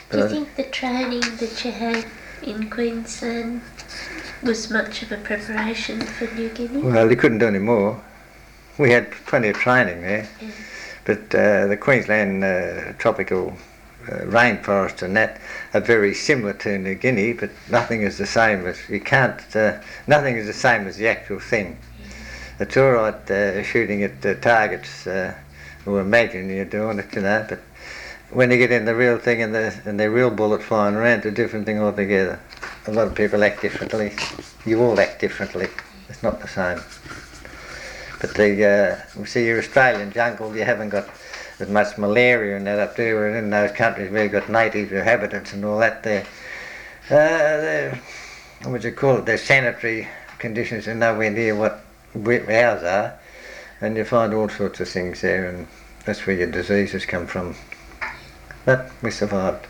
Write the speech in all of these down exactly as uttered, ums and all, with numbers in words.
Do you think the training that you had in Queensland was much of a preparation for New Guinea? Well, you couldn't do any more. We had plenty of training there, Yeah. but uh, the Queensland uh, tropical uh, rainforest and that are very similar to New Guinea, but nothing is the same as, you can't, uh, nothing is the same as the actual thing. Yeah. It's all right uh, shooting at uh, targets, uh, or imagine you're doing it, you know, but when you get in the real thing and the and the real bullet flying around, it's a different thing altogether. A lot of people act differently. You all act differently. It's not the same. But the uh, see your Australian jungle, you haven't got as much malaria and that up there. We're in those countries where you've got native inhabitants and all that there. Uh, what would you call it? Their sanitary conditions are nowhere near what ours are, and you find all sorts of things there, and that's where your diseases come from. But we survived.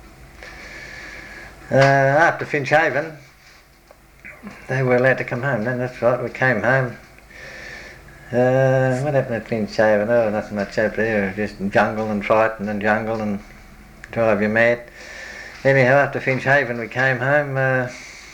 Uh, after Finchhaven, they were allowed to come home then, that's right, we came home. Uh, what happened at Finchhaven? Oh, nothing much up there, just jungle and frighten and jungle and drive you mad. Anyhow, after Finchhaven we came home. Uh,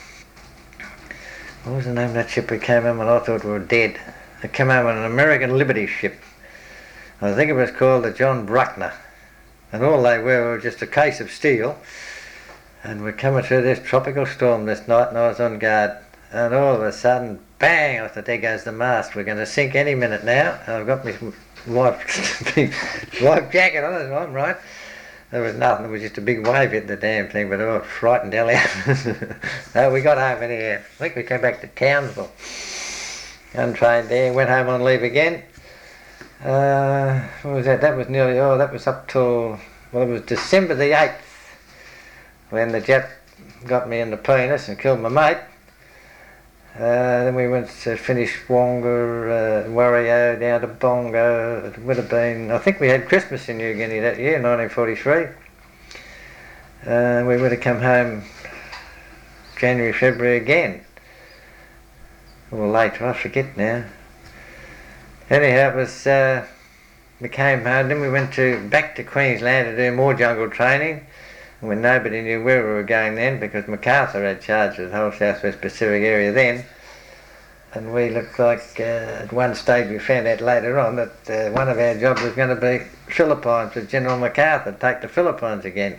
what was the name of that ship we came home and I thought we were dead? I came home on an American Liberty ship. I think it was called the John Bruckner. And all they were were just a case of steel. And we're coming through this tropical storm this night and I was on guard. And all of a sudden, bang, I thought, there goes the mast. We're going to sink any minute now. And I've got my life, life jacket on it, I'm right. There was nothing, it was just a big wave hit the damn thing, but I was frightened hell out. No, we got home anyhow. I think we came back to Townsville. Untrained there, went home on leave again. Uh, what was that? That was nearly, oh, that was up till, well, it was December the eighth when the Jap got me in the penis and killed my mate. Uh, then we went to finish Wonga, uh, Wario, down to Bongo. It would have been, I think we had Christmas in New Guinea that year, nineteen forty-three. Uh, we would have come home January, February again. Or later, I forget now. Anyhow, it was, uh, we came home, then we went to back to Queensland to do more jungle training, when nobody knew where we were going then, because MacArthur had charge of the whole Southwest Pacific area then. And we looked like, uh, at one stage we found out later on that uh, one of our jobs was going to be Philippines with General MacArthur, take the Philippines again.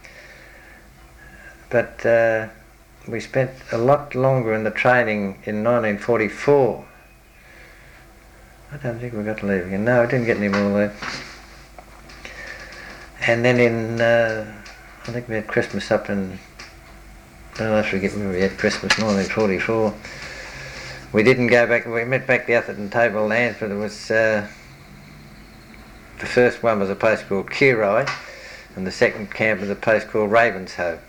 But uh, we spent a lot longer in the training in nineteen forty-four. I don't think we got to leave again. No, we didn't get any more leave. And then in, uh, I think we had Christmas up in, oh, I forget where we had Christmas, nineteen forty-four. We didn't go back, we met back the Atherton Tablelands, but it was, uh, the first one was a place called Kirai, and the second camp was a place called Ravenshoe.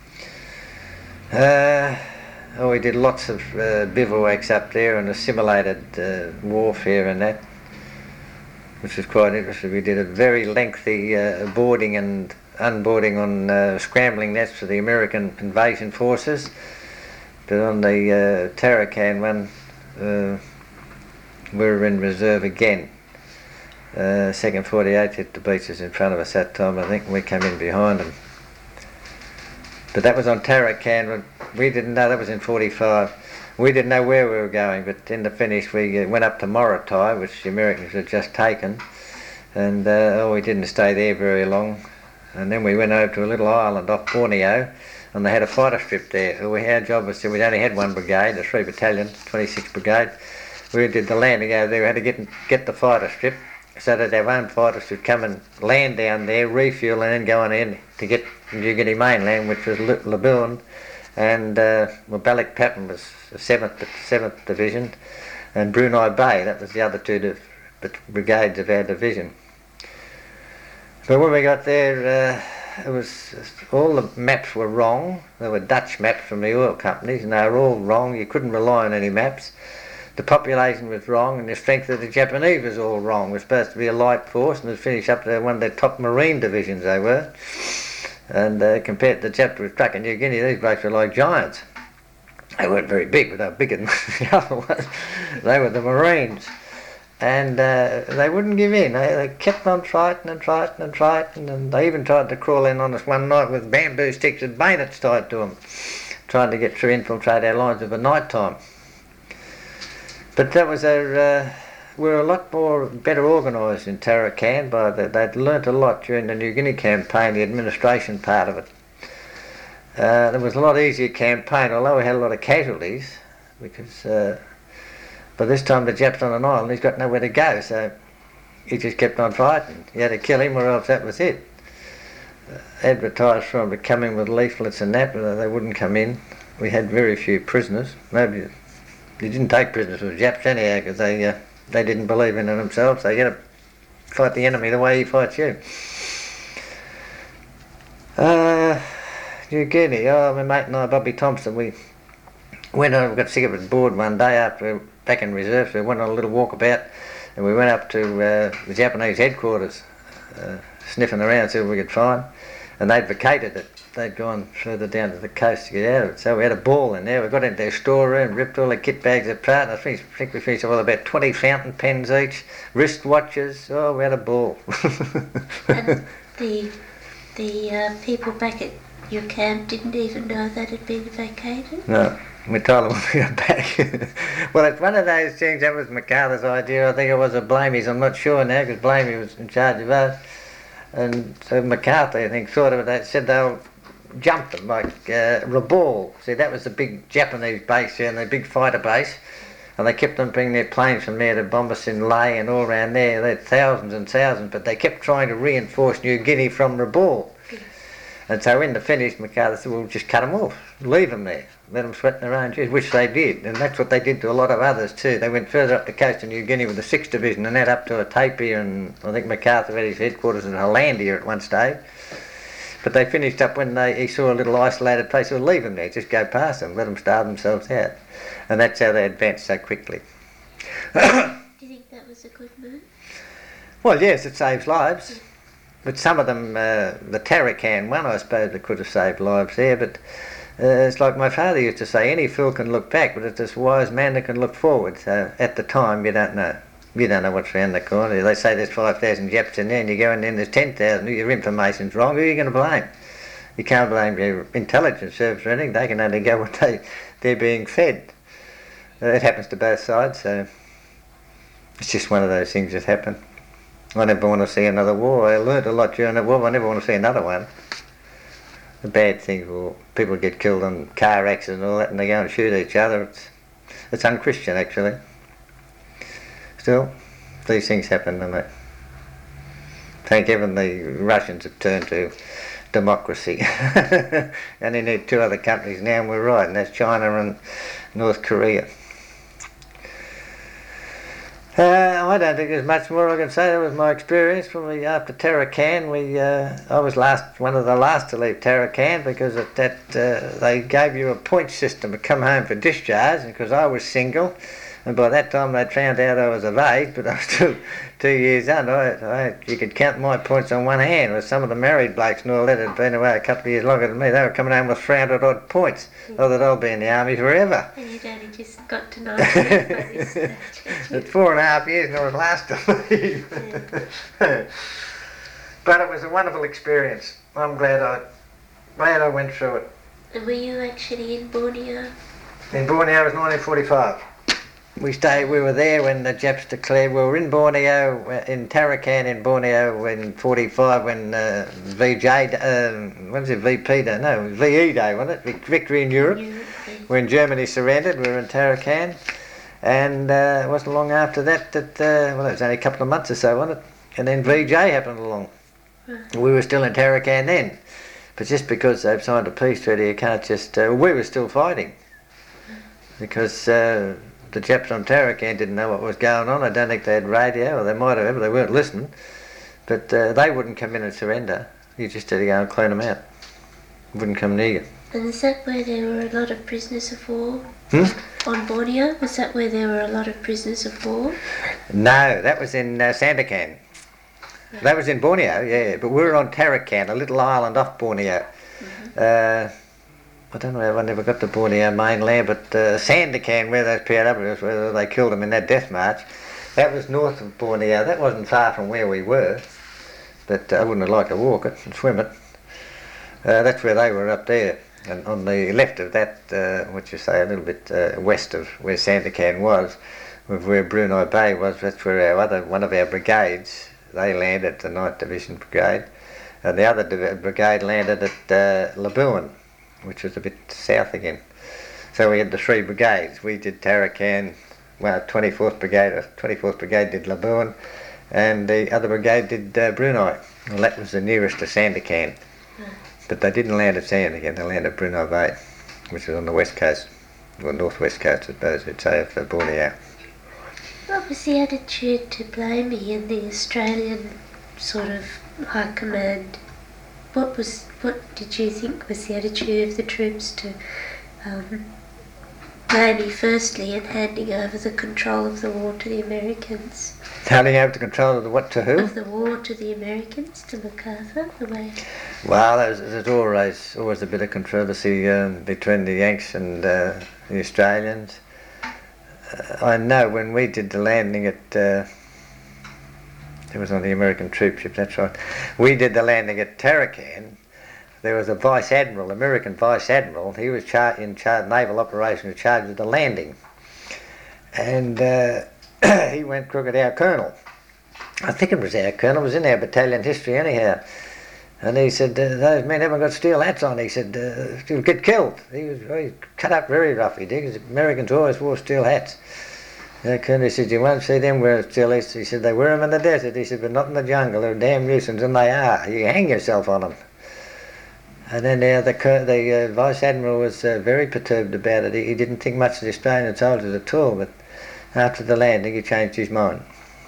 Uh, oh, we did lots of uh, bivouacs up there and assimilated uh, warfare and that, which was quite interesting. We did a very lengthy uh, boarding and unboarding on uh, scrambling nets for the American invasion forces. But on the uh, Tarakan one, uh, we were in reserve again. Uh, second forty-eight hit the beaches in front of us that time, I think, and we came in behind them. But that was on Tarakan. We didn't know, that was in forty-five. We didn't know where we were going, but in the finish we uh, went up to Morotai, which the Americans had just taken. And uh, oh, we didn't stay there very long. And then we went over to a little island off Borneo, and they had a fighter strip there. So we, our job was to, we'd only had one brigade, a three battalion, twenty-six brigade. We did the landing over there, we had to get, get the fighter strip so that our own fighters could come and land down there, refuel, and then go on in to get New Guinea mainland, which was Labuan, and uh, well, Balikpapan was the seventh, seventh Division, and Brunei Bay, that was the other two div brigades of our division. But when we got there, uh, it was all the maps were wrong. They were Dutch maps from the oil companies, and they were all wrong. You couldn't rely on any maps. The population was wrong, and the strength of the Japanese was all wrong. It was supposed to be a light force, and it finished up to one of their top marine divisions they were. And uh, compared to the Japs with Truck in New Guinea, these blokes were like giants. They weren't very big, but they were bigger than the other ones. They were the Marines. and uh, they wouldn't give in. They, they kept on fighting and fighting and fighting, and they even tried to crawl in on us one night with bamboo sticks and bayonets tied to them, trying to get through, infiltrate our lines of the night time. But that was a, uh, we were a lot more better organised in Tarakan. By the, they'd learnt a lot during the New Guinea campaign, the administration part of it. Uh, it was a lot easier campaign, although we had a lot of casualties, because uh, by this time the Jap's on an island, he's got nowhere to go, so he just kept on fighting. You had to kill him or else that was it. Uh, advertised for him to come in with leaflets and that, but they wouldn't come in. We had very few prisoners. Nobody, they didn't take prisoners with Japs anyhow, because they, uh, they didn't believe in it themselves. So you had to fight the enemy the way he fights you. Uh, New Guinea, oh, my mate and I, Bobby Thompson, we went on, we got sick of it bored one day after we were back in reserve, so we went on a little walkabout and we went up to uh, the Japanese headquarters, uh, sniffing around, see what we could find, and they'd vacated it. They'd gone further down to the coast to get out of it, so we had a ball in there. We got into their storeroom, ripped all the kit bags apart, and I think, I think we finished with about twenty fountain pens each, wrist watches, oh, we had a ball. And the, the uh, people back at your camp didn't even know that had been vacated? No, we told them when we got back. Well, it's one of those things, that was MacArthur's idea. I think it was a Blamey's, I'm not sure now, because Blamey was in charge of us. And so MacArthur, I think, thought of it, they said they'll jump them, like uh, Rabaul. See, that was the big Japanese base there, and the big fighter base. And they kept on bringing their planes from there to bomb us in Lae and all around there. They had thousands and thousands, but they kept trying to reinforce New Guinea from Rabaul. And so in the finish, MacArthur said, well, just cut them off, leave them there, let them sweat in their own juice, which they did. And that's what they did to a lot of others too. They went further up the coast of New Guinea with the sixth Division and that up to Otapia, and I think MacArthur had his headquarters in Hollandia at one stage. But they finished up when they, he saw a little isolated place, well, leave them there, just go past them, let them starve themselves out. And that's how they advanced so quickly. Do you think that was a good move? Well, yes, it saves lives. But some of them, uh, the Tarakan one, I suppose it could have saved lives there, but uh, it's like my father used to say, any fool can look back, but it's this wise man that can look forward. So at the time, you don't know. You don't know what's around the corner. They say there's five thousand Japs in there, and you go in there and there's ten thousand. Your information's wrong. Who are you going to blame? You can't blame your intelligence service or anything. They can only go what they, they're being fed. Uh, it happens to both sides, so it's just one of those things that happen. I never want to see another war. I learned a lot during the war. I never want to see another one. The bad things, well, people get killed in car accidents and all that, and they go and shoot each other. It's, it's unchristian, actually. Still, these things happen, don't they? Thank heaven the Russians have turned to democracy. And they need two other countries now, and we're right, and that's China and North Korea. Uh, I don't think there's much more I can say. That was my experience. Probably after Tarakan, we uh, I was last one of the last to leave Tarakan, because at that uh, they gave you a point system to come home for discharge, and because I was single, and by that time they'd found out I was of age, but I was still two years under. I, I, you could count my points on one hand. With some of the married blokes and all that had been away a couple of years longer than me, they were coming home with three hundred odd points. Mm. I thought I'll be in the army forever. And you'd only just got to nineteen by this stage. It's four and a half years and I was last to leave. Yeah. But it was a wonderful experience. I'm glad I, glad I went through it. And were you actually in Borneo? In Borneo it was nineteen forty-five. We stayed, we were there when the Japs declared, we were in Borneo, in Tarakan in Borneo in forty-five when uh, V J, uh, what was it, V P Day, no, V E Day, wasn't it? Victory in Europe. Europe. When Germany surrendered, we were in Tarakan. And uh, it wasn't long after that that, uh, well, it was only a couple of months or so, wasn't it? And then V J happened along. Right. We were still in Tarakan then. But just because they've signed a peace treaty, you can't just, uh, we were still fighting. Because uh, the Japs on Tarakan didn't know what was going on. I don't think they had radio, or they might have, but they weren't listening. But uh, they wouldn't come in and surrender. You just had to go and clean them out. Wouldn't come near you. And is that where there were a lot of prisoners of war? Hmm? On Borneo? Was that where there were a lot of prisoners of war? No, that was in uh, Sandakan. Right. That was in Borneo, yeah, but we were on Tarakan, a little island off Borneo. Mm-hmm. uh, I don't know if I never got to Borneo mainland, but uh, Sandakan, where those P O Ws, where they killed them in that death march, That was north of Borneo. That wasn't far from where we were, but I wouldn't have liked to walk it and swim it. Uh, that's where they were up there. And on the left of that, uh, what you say, a little bit uh, west of where Sandakan was, with where Brunei Bay was, that's where our other, one of our brigades, they landed, the ninth Division Brigade, and the other div- brigade landed at uh, Labuan, which was a bit south again. So we had the three brigades. We did Tarakan, well, twenty-fourth Brigade, twenty-fourth Brigade did Labuan, and the other brigade did uh, Brunei. Well, that was the nearest to Sandakan. But they didn't land at Sandakan, they landed at Brunei Bay, which is on the west coast, or northwest coast, I suppose you'd say, of uh, Borneo. What was the attitude to blaming in the Australian sort of high command? What was, what did you think was the attitude of the troops to um, maybe firstly in handing over the control of the war to the Americans? Handing over the control of the what to who? Of the war to the Americans, to MacArthur, the way... Well, there's, there's always always a bit of controversy um, between the Yanks and uh, the Australians. Uh, I know when we did the landing at, uh, it was on the American troop ship, that's right. We did the landing at Tarakan. There was a vice admiral, American vice admiral. He was char- in charge of naval operations, in charge of the landing, and uh, he went crooked our colonel. I think it was our colonel. It was in our battalion history anyhow. And he said, uh, those men haven't got steel hats on. He said, uh, you'll get killed. He was he cut up very rough, he did, because Americans always wore steel hats. The colonel said, you won't see them wear steel hats. He said, they wear them in the desert. He said, but not in the jungle. They're a damn nuisance, and they are. You hang yourself on them. And then uh, the, the uh, Vice Admiral was uh, very perturbed about it. He, he didn't think much of the Australian soldiers at all, but after the landing he changed his mind.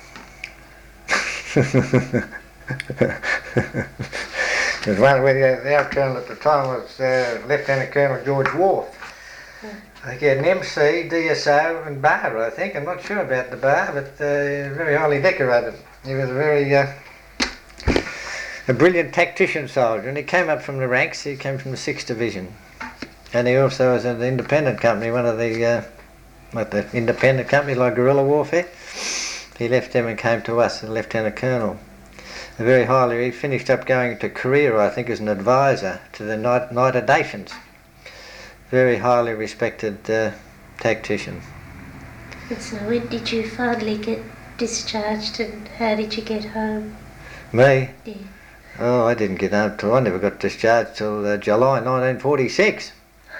There's one where the, our colonel at the time was uh, Lieutenant Colonel George Wharf. Mm. He had an M C, D S O and bar, I think. I'm not sure about the bar, but uh, very highly decorated. He was a very uh, a brilliant tactician soldier, and he came up from the ranks. He came from the sixth Division, and he also was in the independent company, one of the uh, like the independent companies like guerrilla warfare. He left them and came to us as a Lieutenant Colonel. Very highly, he finished up going to Korea, I think, as an advisor to the United Nations. Very highly respected uh, tactician. And so when did you finally get discharged, and how did you get home? Me? Yeah. Oh, I didn't get home till I never got discharged till uh, July nineteen forty-six.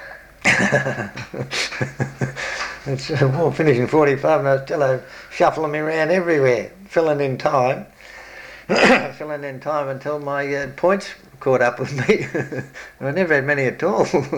It's uh, war finished in forty-five, and I was still uh, shuffling me around everywhere, filling in time. filling in time until my uh, points caught up with me. I never had many at all. So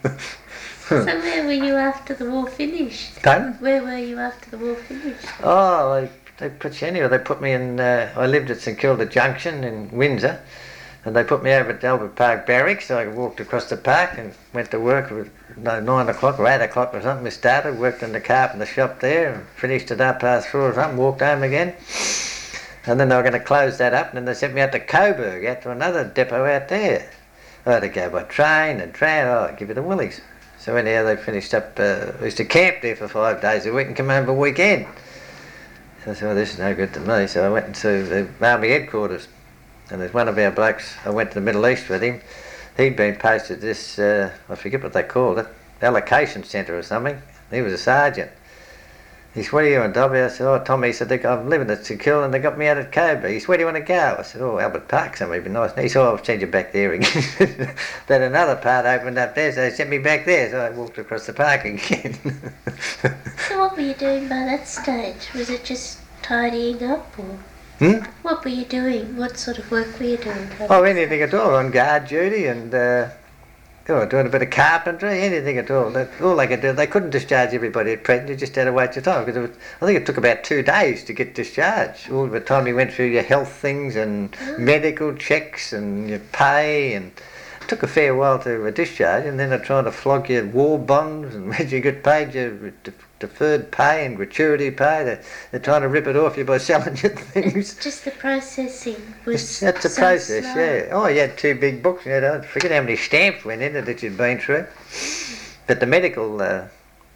where were you after the war finished? Pardon? Where were you after the war finished? Oh, they, they put you anywhere. They put me in, uh, I lived at St Kilda Junction in Windsor, and they put me over at Albert Park Barracks, so I walked across the park and went to work at no, nine o'clock or eight o'clock or something. We started, worked in the carpenter shop there, and finished at half past four or something, walked home again. And then they were going to close that up, and then they sent me out to Coburg, out to another depot out there. I had to go by train and tram, oh, I'd give you the willies. So anyhow, they finished up, uh, I used to camp there for five days a week and come home for a weekend. So I said, well, this is no good to me. So I went into the army headquarters, and there's one of our blokes, I went to the Middle East with him. He'd been posted at this, uh, I forget what they called it, allocation centre or something. He was a sergeant. He said, what are you doing, Dobby? I said, oh, Tommy, he said, I'm living at St Kilda and they got me out at Coburg. He said, where do you want to go? I said, oh, Albert Park, somewhere would be nice. And he said, oh, I'll send you back there again. Then another part opened up there, so they sent me back there. So I walked across the park again. So what were you doing by that stage? Was it just tidying up, or hmm? what were you doing? What sort of work were you doing? Oh, anything at all, on guard duty and uh, oh, doing a bit of carpentry, anything at all. That, all they could do, they couldn't discharge everybody at present, you just had to wait your time, because it was, I think it took about two days to get discharged. All the time you went through your health things and Oh. medical checks and your pay, and it took a fair while to uh, discharge, and then they're trying to flog your war bonds, and when you get paid your de- deferred pay and gratuity pay, they're, they're trying to rip it off you by selling your things. It's just the processing was That's a so process, slow. yeah. Oh, you had two big books. You had, I forget how many stamps went in it that you'd been through. But the medical uh,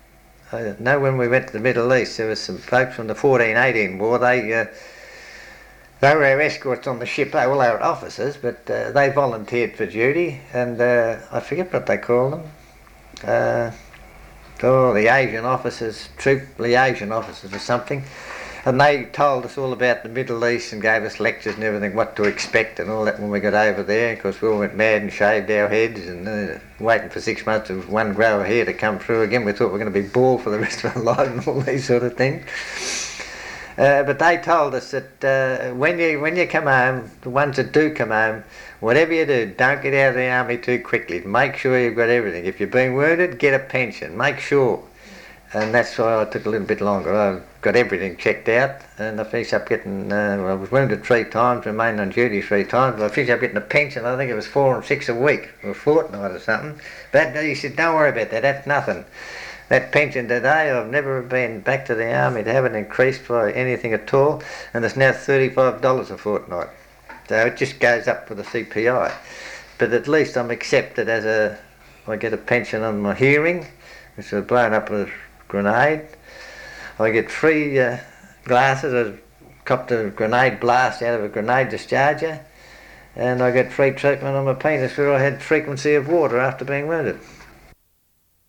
I know when we went to the Middle East, there was some folks from the fourteen eighteen war. They uh, they were our escorts on the ship. They all our officers, but uh, they volunteered for duty, and uh, I forget what they call them. Uh, oh, the Asian officers, troop liaison officers or something. And they told us all about the Middle East and gave us lectures and everything, what to expect and all that when we got over there. Of course, we all went mad and shaved our heads and uh, waiting for six months of one grow of hair to come through again. We thought we were going to be bald for the rest of our life and all these sort of things. Uh, but they told us that uh, when you when you come home, the ones that do come home, whatever you do, don't get out of the army too quickly. Make sure you've got everything. If you've been wounded, get a pension. Make sure. And that's why I took a little bit longer. I got everything checked out, and I finished up getting, uh, well, I was wounded three times, remained on duty three times, but I finished up getting a pension. I think it was four and six a week, or a fortnight or something. But he said, don't worry about that, that's nothing. That pension today, I've never been back to the army to have it increased by anything at all, and it's now thirty-five dollars a fortnight. So it just goes up with the C P I. But at least I'm accepted as a, I get a pension on my hearing, which was blown up with a grenade. I get free uh, glasses. I copped a grenade blast out of a grenade discharger, and I get free treatment on my penis where I had frequency of water after being wounded.